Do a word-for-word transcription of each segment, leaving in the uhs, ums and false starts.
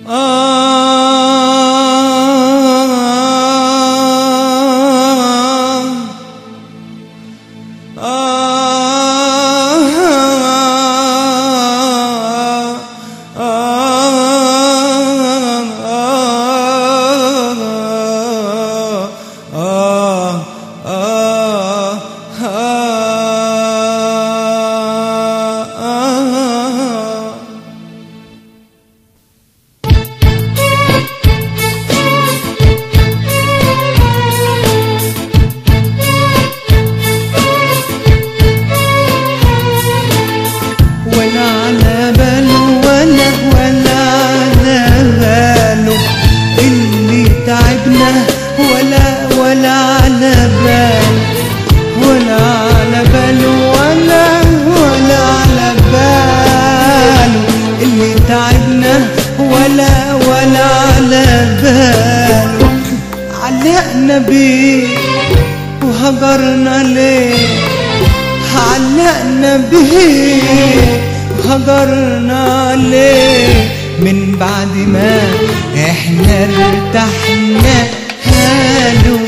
علقنا بيه وهجرنا ليه، علقنا بيه وهجرنا ليه، من بعد ما احنا ارتحنا هالو.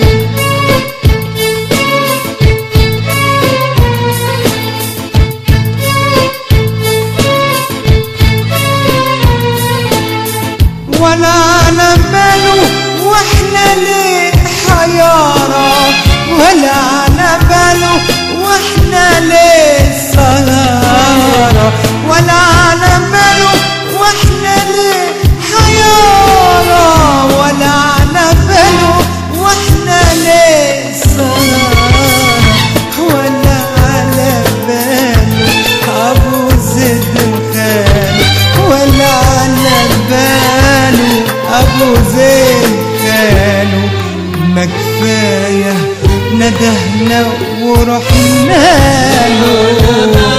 ولا على باله واحنا ليه حيارة، ولا على باله واحنا ليه سهارة، ولا على باله واحنا ليه حيارة، ولا على باله واحنا ليه سهارة، ولا على باله ابو زيد الخالي، ولا على باله ابو زيد خاله. ما كفايه ندهنا ورحنا له،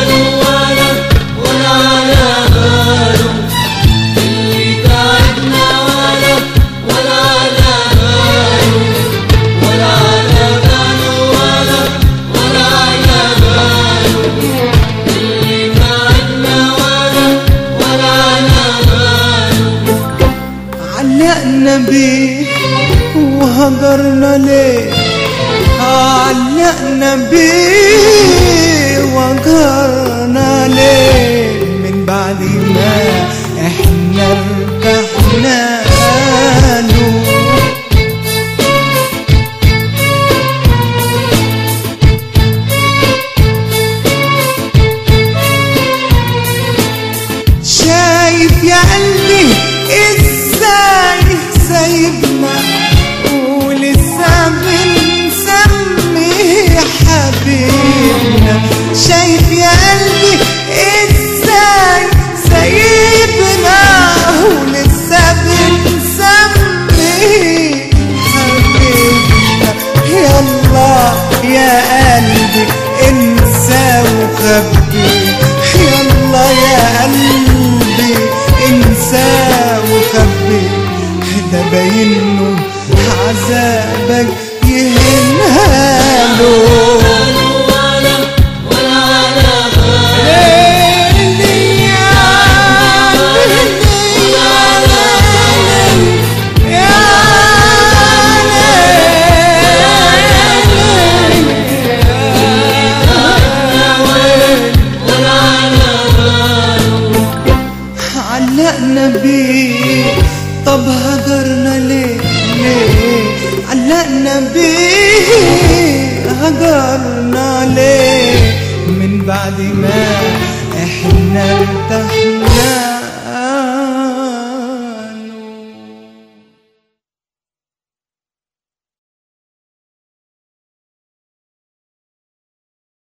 علقنا بيه وهجرنا ليه، علقنا بيه وهجرنا ليه، من بعد ما احنا ارتحنا له. شايف يا قلبي ازاي سايبنا ولسه بنسميه حبيبنا، شايف يا قلبي ازاي سايبنا ولسه بنسميه حبيبنا. يلا يا قلبي انسى وخبي، يلا يا قلبي انسى وخبي، ده باينه عذابك يهناله. علقنا بيه طب هجرنا ليه ليه، علقنا بيه هجرنا ليه، من بعد ما احنا ارتحنا